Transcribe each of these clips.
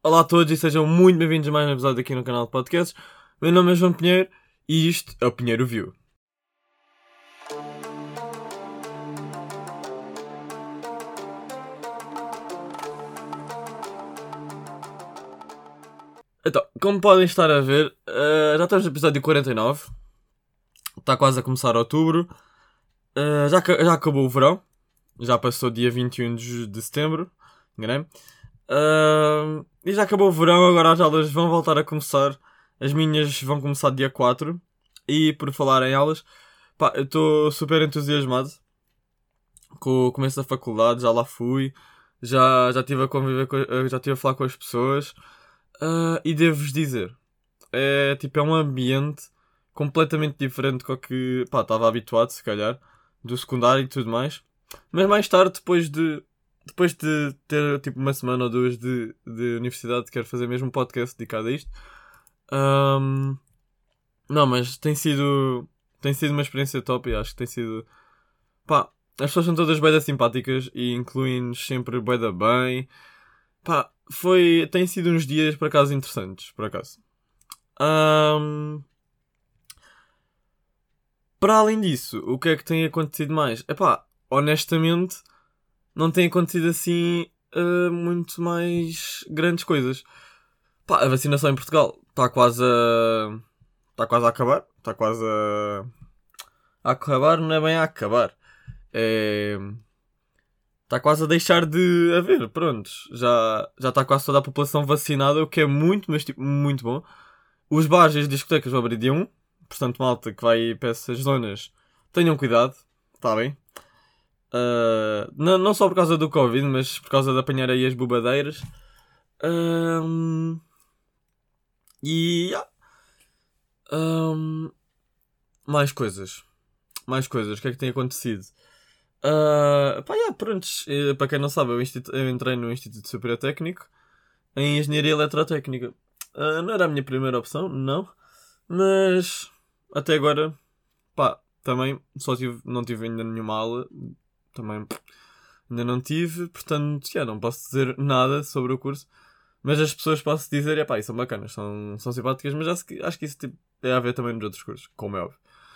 Olá a todos e sejam muito bem-vindos a mais um episódio aqui no canal de podcasts. Meu nome é João Pinheiro e isto é o Pinheiro View. Então, como podem estar a ver, já estamos no episódio 49. Está quase a começar outubro. Já acabou o verão. Já passou dia 21 de setembro. Enganei-me. E já acabou o verão, agora as aulas vão voltar a começar. As minhas vão começar dia 4. E por falar em aulas, pá, eu estou super entusiasmado com o começo da faculdade. Já lá fui, já estive a conviver já estive a falar com as pessoas. E devo-vos dizer, é um ambiente completamente diferente do que estava habituado, se calhar, do secundário e tudo mais. Mas mais tarde, depois de ter tipo uma semana ou duas de universidade, quero fazer mesmo um podcast dedicado a isto. Não, mas tem sido uma experiência top e acho que tem sido... Pá, as pessoas são todas bué da simpáticas e incluem-nos sempre bué da bem. Pá, tem sido uns dias, por acaso, interessantes, por acaso. Para além disso, o que é que tem acontecido mais? Epá, honestamente, não tem acontecido assim muito mais grandes coisas. Pá, a vacinação em Portugal está quase a... Está quase a acabar. Está quase a acabar, não é bem a acabar. É... Está quase a deixar de haver, prontos. Já está quase toda a população vacinada, o que é muito, mas tipo, muito bom. Os bares e as discotecas vão abrir dia 1. Portanto, malta que vai para essas zonas, tenham cuidado. Está bem? Não só por causa do Covid, mas por causa de apanhar aí as bobadeiras. E... mais coisas. Mais coisas. O que é que tem acontecido? Prontos. Para quem não sabe, eu entrei no Instituto Superior Técnico em Engenharia Eletrotécnica. Não era a minha primeira opção, não. Mas até agora, também não tive ainda nenhuma aula. Também ainda não tive, portanto, não posso dizer nada sobre o curso. Mas as pessoas posso dizer, e são bacanas, são simpáticas, mas acho que isso tipo, é a ver também nos outros cursos, como é óbvio.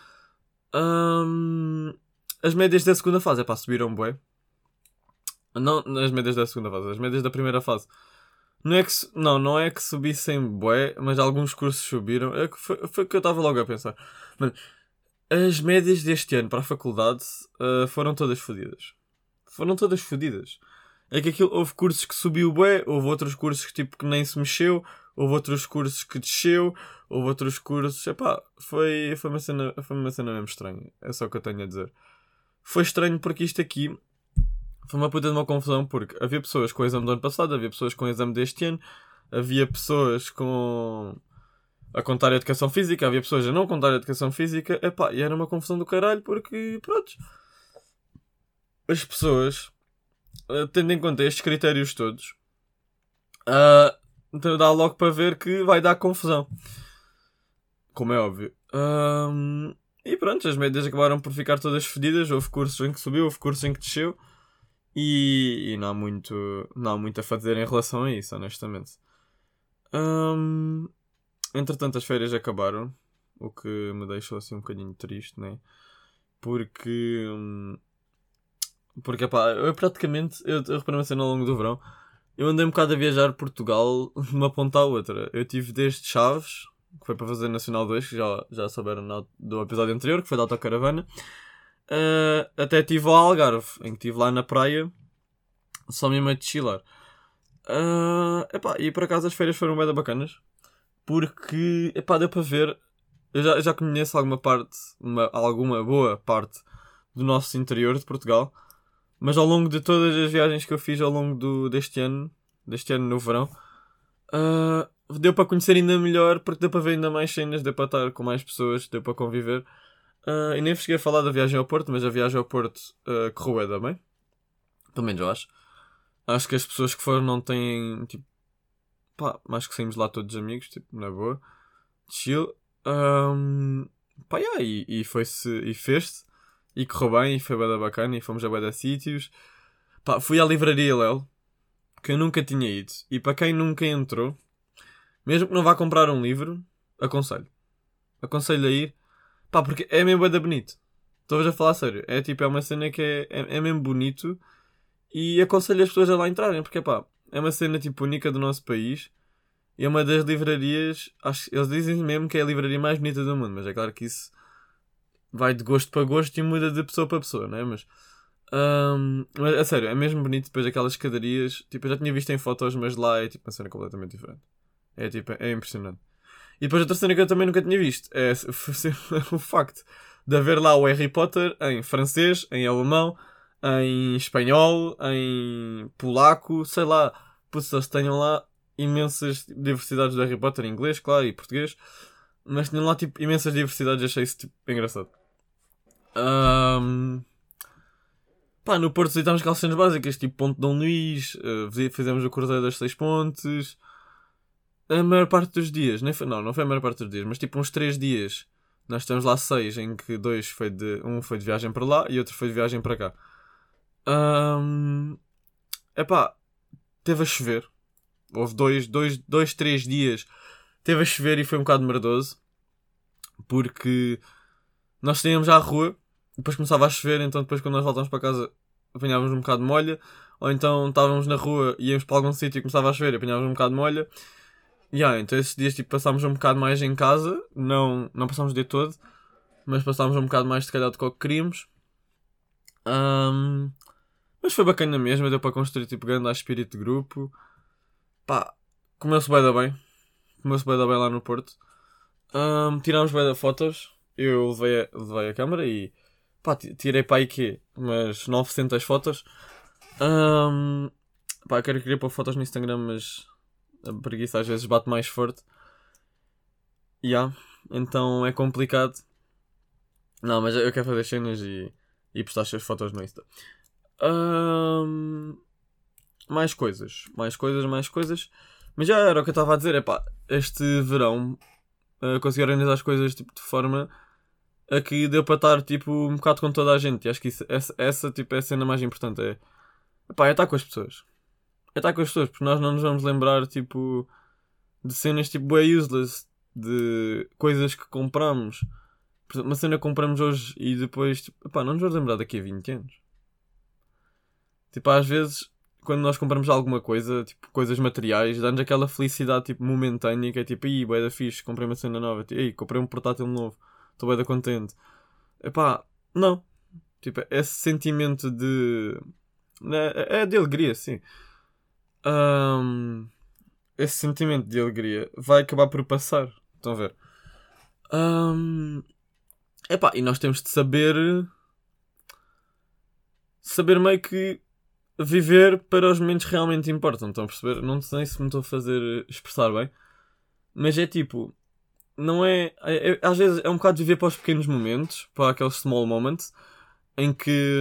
As médias da segunda fase, subiram bué. Não as médias da segunda fase, as médias da primeira fase. Não é que subissem bué, mas alguns cursos subiram. Foi o que eu estava logo a pensar. Mano, as médias deste ano para a faculdade foram todas fodidas. Foram todas fodidas. É que houve cursos que subiu bué, houve outros cursos que nem se mexeu, houve outros cursos que desceu, houve outros cursos... foi uma cena mesmo estranha. É só o que eu tenho a dizer. Foi estranho porque isto aqui foi uma puta de uma confusão, porque havia pessoas com o exame do ano passado, havia pessoas com o exame deste ano, havia pessoas a contar a educação física, havia pessoas a não contar a educação física, e era uma confusão do caralho, porque, pronto, as pessoas, tendo em conta estes critérios todos, então dá logo para ver que vai dar confusão. Como é óbvio. E pronto, as médias acabaram por ficar todas fedidas, houve cursos em que subiu, houve cursos em que desceu, e não há muito a fazer em relação a isso, honestamente. Entretanto, as férias acabaram, o que me deixou assim um bocadinho triste, né? Porque eu praticamente, eu reparei uma cena ao longo do verão, eu andei um bocado a viajar Portugal de uma ponta à outra. Eu tive desde Chaves, que foi para fazer Nacional 2, que já souberam do episódio anterior, que foi da autocaravana, até estive ao Algarve, em que estive lá na praia, só mesmo a chilar. E por acaso as férias foram bem bacanas, porque, deu para ver, eu já conheço alguma boa parte do nosso interior de Portugal, mas ao longo de todas as viagens que eu fiz ao longo deste ano no verão, deu para conhecer ainda melhor, porque deu para ver ainda mais cenas, deu para estar com mais pessoas, deu para conviver. E nem cheguei a falar da viagem ao Porto, mas a viagem ao Porto correu bem. Pelo menos eu acho. Acho que as pessoas que foram não têm, tipo, acho que saímos lá todos amigos, tipo, na boa. Chill. E fez-se. E correu bem, e foi bem bacana, e fomos a bué de sítios. Fui à livraria Léo, que eu nunca tinha ido. E para quem nunca entrou, mesmo que não vá comprar um livro, aconselho. Aconselho a ir. Pá, porque é mesmo bué da bonito. Estou-vos a falar sério. É tipo, é uma cena que é mesmo bonito. E aconselho as pessoas a lá entrarem. Porque, pá, é uma cena tipo única do nosso país. E é uma das livrarias. Eles dizem mesmo que é a livraria mais bonita do mundo. Mas é claro que isso vai de gosto para gosto e muda de pessoa para pessoa, não é? Mas a sério, é mesmo bonito. Depois aquelas escadarias. Tipo, eu já tinha visto em fotos, mas lá é tipo uma cena completamente diferente. É tipo, é impressionante. E depois outra cena que eu também nunca tinha visto é o facto de haver lá o Harry Potter em francês, em alemão, em espanhol, em polaco, sei lá. Putz, eles tenham lá imensas diversidades do Harry Potter em inglês, claro, e português. Mas tinham lá tipo imensas diversidades, achei isso tipo engraçado. Ahm, Pá, no Porto visitámos aquelas cenas básicas, tipo Ponte Dom Luís, fizemos o Cruzeiro das Seis Pontes. A maior parte dos dias, nem foi, não foi a maior parte dos dias, mas tipo uns 3 dias. Nós estamos lá 6, em que um foi de viagem para lá e outro foi de viagem para cá. Ahm, Epá, teve a chover. Houve 3 dias. Teve a chover e foi um bocado merdoso. Porque nós saíamos à rua, depois começava a chover, então depois quando nós voltámos para casa apanhávamos um bocado de molha. Ou então estávamos na rua, íamos para algum sítio e começava a chover e apanhávamos um bocado de molha. Então esses dias tipo, passámos um bocado mais em casa, não passámos o dia todo, mas passámos um bocado mais se calhar do que queríamos. Ahm, mas foi bacana mesmo, deu para construir tipo grande espírito de grupo. Pá, comeu-se bué da bem, comeu-se bué da bem lá no Porto. Tirámos bué da fotos, eu levei a câmera e pá, tirei para aí quê? Umas 900 fotos. Ahm, Pá, queria pôr fotos no Instagram, mas a preguiça às vezes bate mais forte. Então é complicado. Não, mas eu quero fazer cenas e postar as suas fotos no Insta. Ahm, Mais coisas. Mais coisas, mais coisas. Mas já era o que eu estava a dizer. Epá, este verão consegui organizar as coisas tipo, de forma a que deu para estar tipo, um bocado com toda a gente. E acho que essa tipo, é a cena mais importante. É estar com as pessoas. É estar com as pessoas, porque nós não nos vamos lembrar tipo, de cenas tipo bué useless. De coisas que compramos. Por exemplo, uma cena que compramos hoje e depois, tipo, epá, não nos vamos lembrar daqui a 20 anos. Tipo, às vezes, quando nós compramos alguma coisa, tipo, coisas materiais, dá-nos aquela felicidade, tipo, momentânea, que é tipo, ih, bué da fixe, comprei uma cena nova, tipo, ih, comprei um portátil novo, estou bué da contente. Epá, não. Tipo, esse sentimento de... É de alegria, sim. Ahm, Esse sentimento de alegria vai acabar por passar. Estão a ver? Ahm, Epá, e nós temos de saber meio que viver para os momentos que realmente importam. Estão a perceber? Não sei se me estou a fazer expressar bem, mas é tipo, não às vezes é um bocado viver para os pequenos momentos, para aqueles small moments, em que,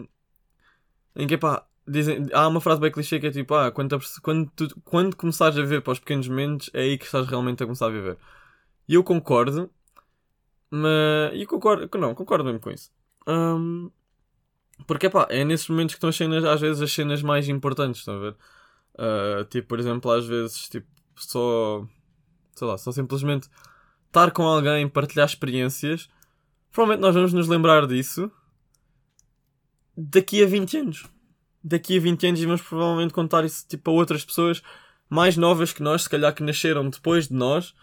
pá, há uma frase bem clichê que é tipo, quando começares a viver para os pequenos momentos, é aí que estás realmente a começar a viver. E eu concordo, mas. Concordo mesmo com isso. Porque pá, é nesses momentos que estão as cenas, às vezes as cenas mais importantes, estão a ver? Tipo, por exemplo, às vezes, tipo, só, sei lá, só simplesmente estar com alguém, partilhar experiências. Provavelmente nós vamos nos lembrar disso daqui a 20 anos. Daqui a 20 anos e vamos provavelmente contar isso tipo, a outras pessoas mais novas que nós, se calhar que nasceram depois de nós.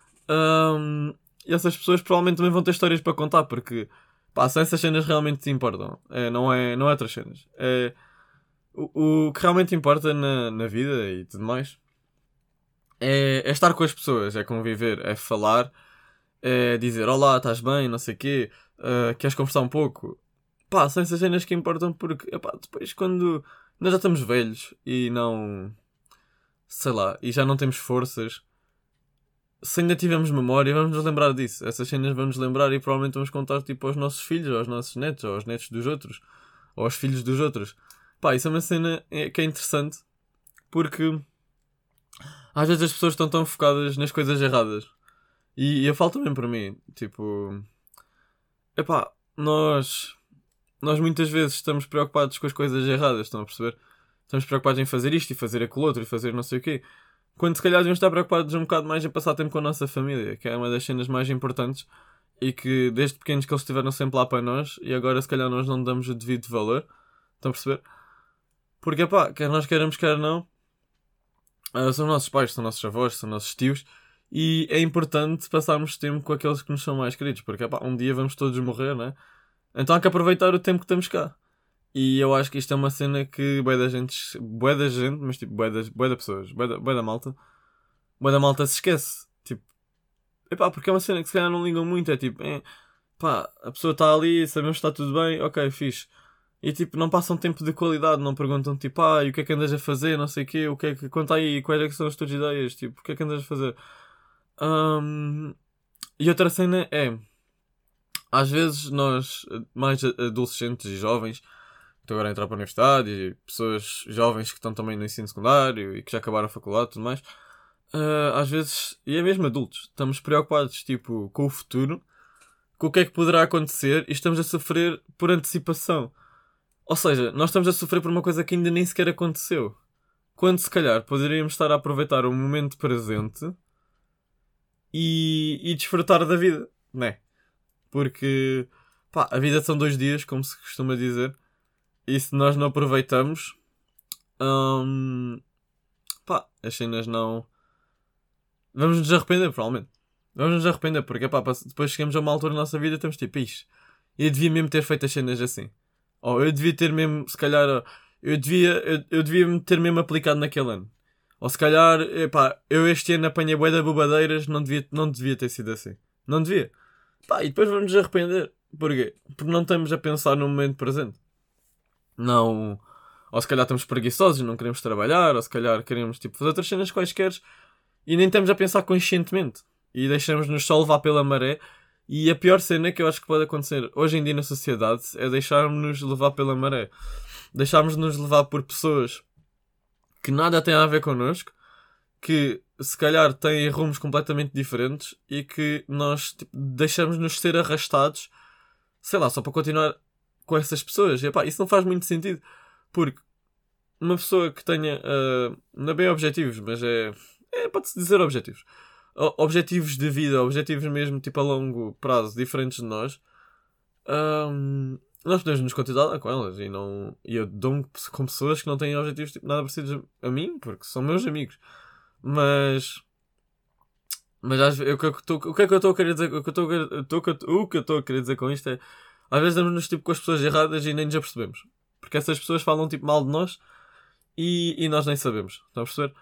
E essas pessoas provavelmente também vão ter histórias para contar, porque pá, são essas cenas que realmente te importam. Não é outras cenas. O que realmente importa na vida e tudo mais é estar com as pessoas, é conviver, é falar, é dizer olá, estás bem, não sei o quê, queres conversar um pouco. Pá, são essas cenas que importam porque epá, depois quando nós já estamos velhos e não, sei lá, e já não temos forças, se ainda tivermos memória, vamos nos lembrar disso. Essas cenas vamos nos lembrar e provavelmente vamos contar tipo aos nossos filhos, aos nossos netos, aos netos dos outros, ou aos filhos dos outros. Pá, isso é uma cena que é interessante porque às vezes as pessoas estão tão focadas nas coisas erradas. E eu falo também para mim, tipo, epá, nós muitas vezes estamos preocupados com as coisas erradas, estão a perceber? Estamos preocupados em fazer isto e fazer aquilo outro e fazer não sei o quê. Quando se calhar devemos estar preocupados um bocado mais em passar tempo com a nossa família, que é uma das cenas mais importantes e que desde pequenos que eles estiveram sempre lá para nós e agora se calhar nós não damos o devido valor. Estão a perceber? Porque, pá, quer nós queiramos, quer não, são nossos pais, são nossos avós, são nossos tios e é importante passarmos tempo com aqueles que nos são mais queridos, porque, pá, um dia vamos todos morrer, né? Então há que aproveitar o tempo que temos cá. E eu acho que isto é uma cena que bué da gente, mas tipo, bué da pessoas, bué da malta se esquece. Tipo, epá, porque é uma cena que se calhar não ligam muito, é tipo, pá, a pessoa está ali, sabemos que está tudo bem, ok, fixe. E tipo, não passam tempo de qualidade, não perguntam tipo, e o que é que andas a fazer, não sei o quê, o que é que, conta aí, quais é que são as tuas ideias, tipo, o que é que andas a fazer? E outra cena é, às vezes nós, mais adolescentes e jovens, estou agora a entrar para a universidade e pessoas jovens que estão também no ensino secundário e que já acabaram a faculdade e tudo mais, às vezes, e é mesmo adultos, estamos preocupados tipo, com o futuro, com o que é que poderá acontecer e estamos a sofrer por antecipação. Ou seja, nós estamos a sofrer por uma coisa que ainda nem sequer aconteceu. Quando se calhar poderíamos estar a aproveitar o momento presente e desfrutar da vida, né? Porque, pá, a vida são 2 dias, como se costuma dizer, e se nós não aproveitamos, pá, as cenas não. Vamos nos arrepender, provavelmente. Vamos nos arrepender, porque, pá, depois chegamos a uma altura da nossa vida e estamos tipo, isto. Eu devia mesmo ter feito as cenas assim. Ou eu devia ter mesmo, se calhar, eu devia me ter mesmo aplicado naquele ano. Ou se calhar, epá, eu este ano apanhei bué de bobadeiras, não devia ter sido assim. Não devia. Pá, e depois vamos nos arrepender. Porquê? Porque não estamos a pensar no momento presente. Não. Ou se calhar estamos preguiçosos, não queremos trabalhar, ou se calhar queremos tipo, fazer outras cenas quaisquer e nem estamos a pensar conscientemente. E deixamos-nos só levar pela maré. E a pior cena que eu acho que pode acontecer hoje em dia na sociedade é deixarmos-nos levar pela maré. Deixarmos-nos levar por pessoas que nada têm a ver connosco, que se calhar têm rumos completamente diferentes e que nós tipo, deixamos-nos ser arrastados, sei lá, só para continuar com essas pessoas. E, epá, isso não faz muito sentido, porque uma pessoa que tenha, não é bem objetivos, mas pode-se dizer objetivos. Objetivos de vida, objetivos mesmo, tipo a longo prazo, diferentes de nós, nós podemos nos contentar com elas e eu dou-me com pessoas que não têm objetivos tipo, nada parecidos a mim, porque são meus amigos. Mas às vezes, o que é que eu estou a querer dizer? O que eu estou a querer dizer com isto é, às vezes damos-nos tipo com as pessoas erradas e nem nos apercebemos. Porque essas pessoas falam tipo mal de nós e nós nem sabemos. Estão a perceber?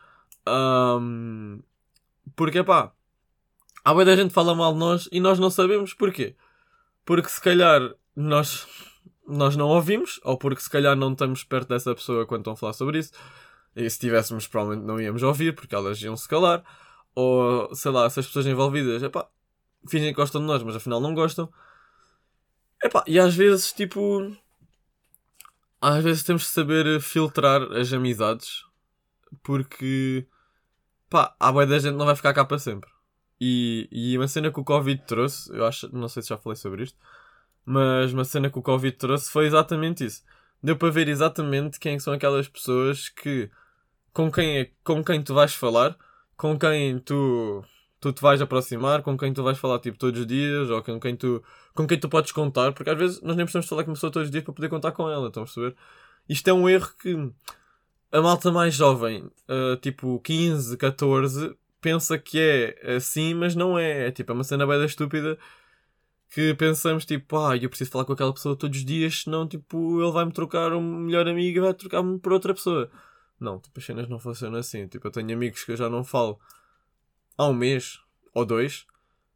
Porque, pá, há muita gente que fala mal de nós e nós não sabemos porquê. Porque se calhar nós não ouvimos, ou porque se calhar não estamos perto dessa pessoa quando estão a falar sobre isso. E se tivéssemos, provavelmente não íamos ouvir, porque elas iam se calar. Ou, sei lá, essas pessoas envolvidas, fingem que gostam de nós, mas afinal não gostam. E às vezes, tipo... Às vezes temos de saber filtrar as amizades, porque... há bué da gente que não vai ficar cá para sempre. E uma cena que o Covid trouxe, eu acho, não sei se já falei sobre isto, mas uma cena que o Covid trouxe foi exatamente isso. Deu para ver exatamente quem são aquelas pessoas que, com quem tu vais falar, com quem tu te vais aproximar, com quem tu vais falar tipo todos os dias, ou com quem tu podes contar, porque às vezes nós nem precisamos falar com uma pessoa todos os dias para poder contar com ela, estão a perceber? Isto é um erro que a malta mais jovem, tipo 15, 14, pensa que é assim, mas não é. É tipo, é uma cena bem estúpida que pensamos tipo, eu preciso falar com aquela pessoa todos os dias, senão tipo, ele vai-me trocar um melhor amigo e vai trocar-me por outra pessoa. Não, tipo, as cenas não funcionam assim. Tipo, eu tenho amigos que eu já não falo há um mês ou 2,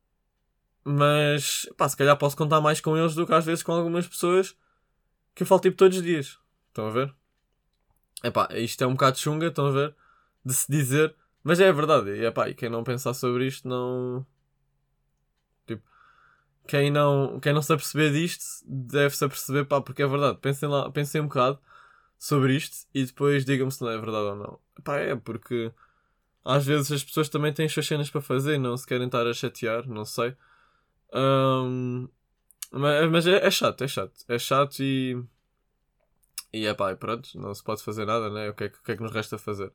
mas se calhar posso contar mais com eles do que às vezes com algumas pessoas que eu falo tipo todos os dias. Estão a ver? Isto é um bocado chunga, estão a ver? De se dizer, mas é a verdade. E quem não pensar sobre isto não. Tipo, quem não se aperceber disto deve-se aperceber, porque é verdade. Pensem um bocado sobre isto e depois digam-me se não é verdade ou não. É porque às vezes as pessoas também têm as suas cenas para fazer e não se querem estar a chatear, não sei. Mas é chato. É chato E pá, pronto, não se pode fazer nada, né? O que é que nos resta fazer?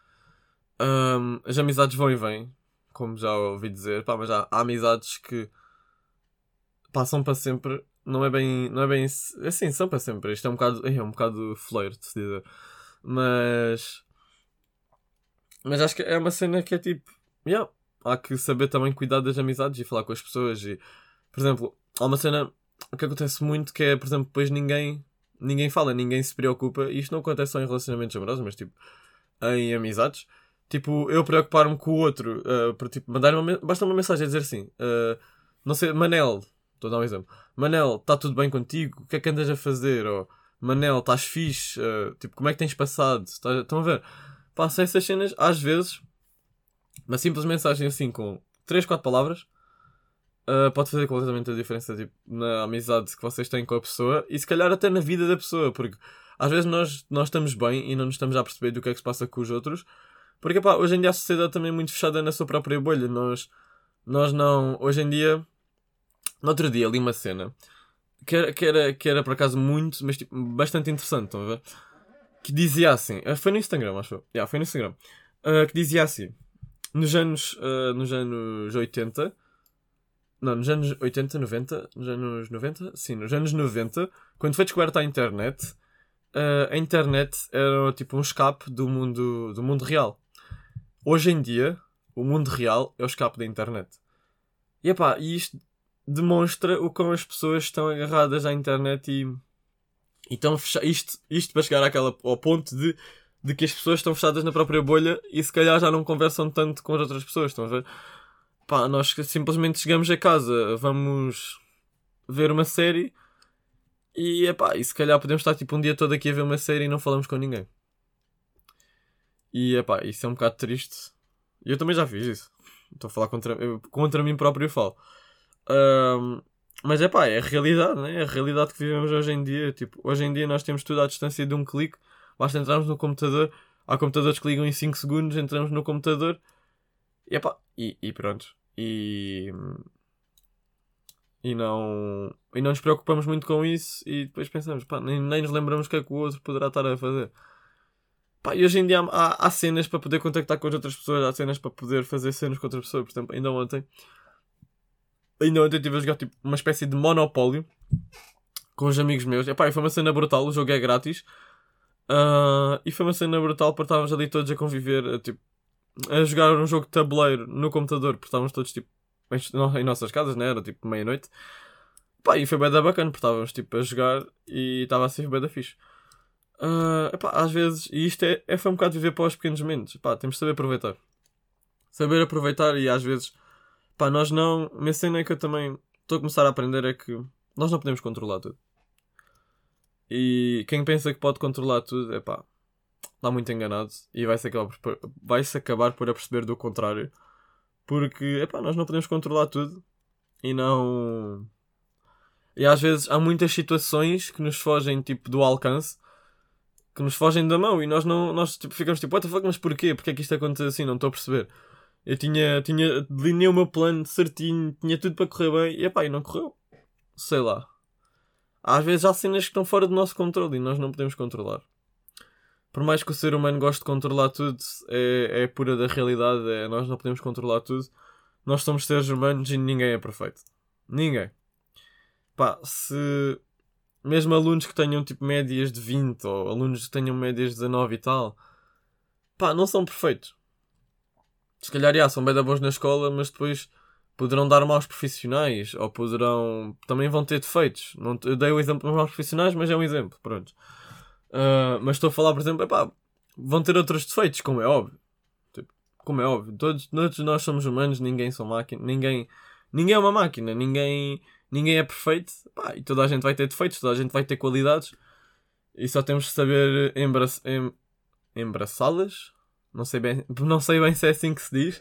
As amizades vão e vêm, como já ouvi dizer, pá, mas há amizades que passam para sempre. Não é bem assim, são para sempre. Isto é um bocado fleiro de se dizer. Mas, mas acho que é uma cena que é tipo, yeah, há que saber também cuidar das amizades e falar com as pessoas. E, por exemplo, há uma cena que acontece muito que é, por exemplo, depois ninguém fala, ninguém se preocupa. E isto não acontece só em relacionamentos amorosos, mas tipo, em amizades. Tipo, eu preocupar-me com o outro, por tipo, basta uma mensagem a dizer assim, não sei, Manel, estou a dar um exemplo, Manel, está tudo bem contigo? O que é que andas a fazer? Ou Manel, estás fixe? Tipo, como é que tens passado? Estão a ver? Passam essas cenas, às vezes, uma simples mensagem assim com 3 4 palavras, pode fazer completamente a diferença tipo, na amizade que vocês têm com a pessoa e se calhar até na vida da pessoa, porque às vezes nós estamos bem e não nos estamos a perceber do que é que se passa com os outros, porque pá, hoje em dia a sociedade também é muito fechada na sua própria bolha. Nós não. Hoje em dia. No outro dia li uma cena que era por acaso muito, mas tipo, bastante interessante, estão a ver? Que dizia assim. Foi no Instagram, acho eu. Yeah, foi no Instagram. Que dizia assim. Nos anos 80. Não, nos anos 80, 90. Nos anos 90? Sim, nos anos 90. Quando foi descoberta a internet. A internet era tipo um escape do mundo real. Hoje em dia, o mundo real é o escape da internet. E isto demonstra o quão as pessoas estão agarradas à internet e estão fechadas. Isto para chegar ao ponto de que as pessoas estão fechadas na própria bolha e se calhar já não conversam tanto com as outras pessoas. Estão a ver? Pá, nós simplesmente chegamos a casa, vamos ver uma série e se calhar podemos estar tipo um dia todo aqui a ver uma série e não falamos com ninguém. Isso é um bocado triste. E eu também já fiz isso. Estou a falar contra mim próprio, eu falo. Ahm, mas é a realidade, né? É a realidade que vivemos hoje em dia. Tipo, hoje em dia nós temos tudo à distância de um clique. Basta entrarmos no computador. Há computadores que ligam em 5 segundos, entramos no computador e pronto. E não nos preocupamos muito com isso e depois pensamos, pá, nem nos lembramos o que é que o outro poderá estar a fazer. Pá, e hoje em dia há cenas para poder contactar com as outras pessoas, há cenas para poder fazer cenas com outras pessoas. Por exemplo, ainda ontem estive a jogar tipo, uma espécie de Monopólio com os amigos meus. E foi uma cena brutal, o jogo é grátis. E foi uma cena brutal porque estávamos ali todos a conviver, a jogar um jogo de tabuleiro no computador, porque estávamos todos tipo, em nossas casas, né? Era tipo meia-noite. E foi bem da bacana, porque estávamos tipo a jogar e estava a ser bem da fixe. Às vezes, e isto foi um bocado viver para os pequenos momentos. Temos de saber aproveitar. Saber aproveitar e às vezes, nós não. A minha cena é que eu também estou a começar a aprender é que nós não podemos controlar tudo. E quem pensa que pode controlar tudo, está muito enganado e vai-se acabar por aperceber do contrário. Porque, nós não podemos controlar tudo e não. E às vezes há muitas situações que nos fogem tipo do alcance, que nos fogem da mão e nós tipo, ficamos tipo, what the fuck, mas porquê? Porquê é que isto acontece assim? Não estou a perceber. Eu delineei o meu plano certinho, tinha tudo para correr bem e não correu. Sei lá. Às vezes há cenas que estão fora do nosso controle e nós não podemos controlar. Por mais que o ser humano goste de controlar tudo, é pura da realidade, nós não podemos controlar tudo. Nós somos seres humanos e ninguém é perfeito. Ninguém. Se mesmo alunos que tenham tipo médias de 20 ou alunos que tenham médias de 19 e tal, não são perfeitos. Se calhar são bem da bons na escola, mas depois poderão dar maus profissionais ou também vão ter defeitos. Não, eu dei o exemplo dos maus profissionais, mas é um exemplo, pronto. Mas estou a falar, por exemplo, vão ter outros defeitos, como é óbvio. Como é óbvio, todos nós somos humanos, ninguém são máquina, ninguém é uma máquina, ninguém é perfeito, e toda a gente vai ter defeitos, toda a gente vai ter qualidades e só temos que saber embraçá-las. Não sei bem se é assim que se diz,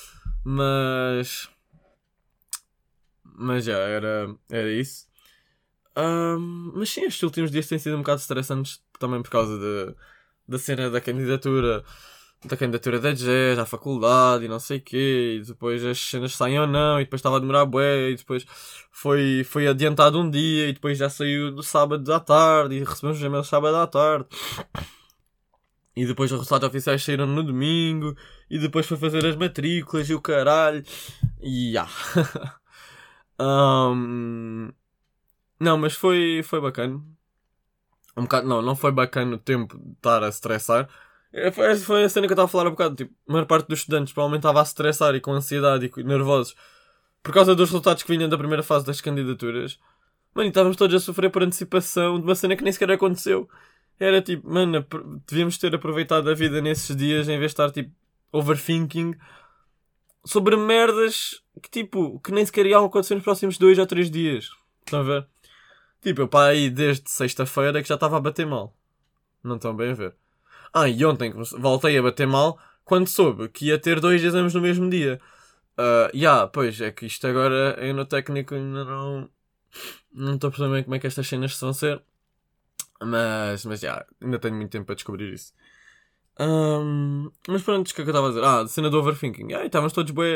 mas já era isso. Mas sim, estes últimos dias têm sido um bocado estressantes também por causa da cena da candidatura. da candidatura da GES, à faculdade e não sei o quê, e depois as cenas saem ou não, e depois estava a demorar bué, e depois foi adiantado um dia, e depois já saiu do sábado à tarde, e recebemos os e-mails sábado à tarde. E depois os resultados oficiais saíram no domingo. E depois foi fazer as matrículas e o caralho. E não, mas foi bacana. Um bocado, não foi bacana o tempo de estar a estressar. Foi a cena que eu estava a falar há bocado. Tipo, a maior parte dos estudantes provavelmente estava a estressar e com ansiedade e nervosos por causa dos resultados que vinham da primeira fase das candidaturas. Mano, e estávamos todos a sofrer por antecipação de uma cena que nem sequer aconteceu. Era tipo, mano, devíamos ter aproveitado a vida nesses dias em vez de estar tipo overthinking sobre merdas que tipo, que nem sequer iam acontecer nos próximos 2 ou 3 dias. Estão a ver? Tipo, eu pá aí desde sexta-feira que já estava a bater mal. Não estão bem a ver. E ontem voltei a bater mal quando soube que ia ter 2 exames no mesmo dia. Pois é que isto agora é no técnico ainda não estou a perceber bem como é que estas cenas vão ser. Mas ainda tenho muito tempo para descobrir isso. Mas pronto, o que é que eu estava a dizer? A cena do overthinking. Estávamos todos bem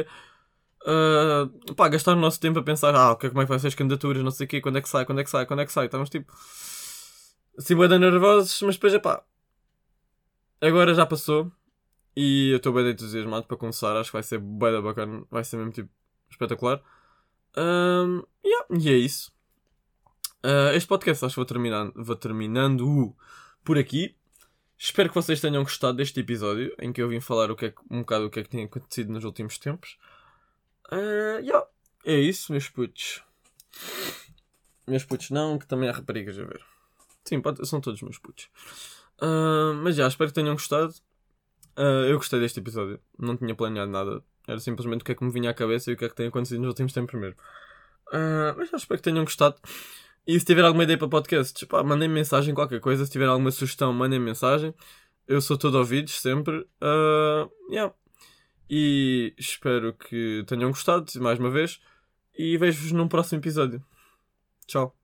a gastar o nosso tempo a pensar, como é que vai ser as candidaturas, não sei o quê, quando é que sai. Estávamos tipo assim bué de nervosos, mas depois agora já passou e eu estou bem entusiasmado para começar. Acho que vai ser bué da bacana, vai ser mesmo tipo espetacular. E é isso. Este podcast acho que vou terminando por aqui. Espero que vocês tenham gostado deste episódio em que eu vim falar um bocado o que é que tem acontecido nos últimos tempos. É isso, meus putos. Meus putos não, que também há raparigas a ver. Sim, são todos meus putos. Mas espero que tenham gostado. Eu gostei deste episódio. Não tinha planeado nada. Era simplesmente o que é que me vinha à cabeça e o que é que tem acontecido nos últimos tempos primeiro. Mas espero que tenham gostado. E se tiver alguma ideia para podcasts, mandem mensagem, qualquer coisa. Se tiver alguma sugestão, mandem mensagem. Eu sou todo ouvidos, sempre. E espero que tenham gostado, mais uma vez. E vejo-vos num próximo episódio. Tchau.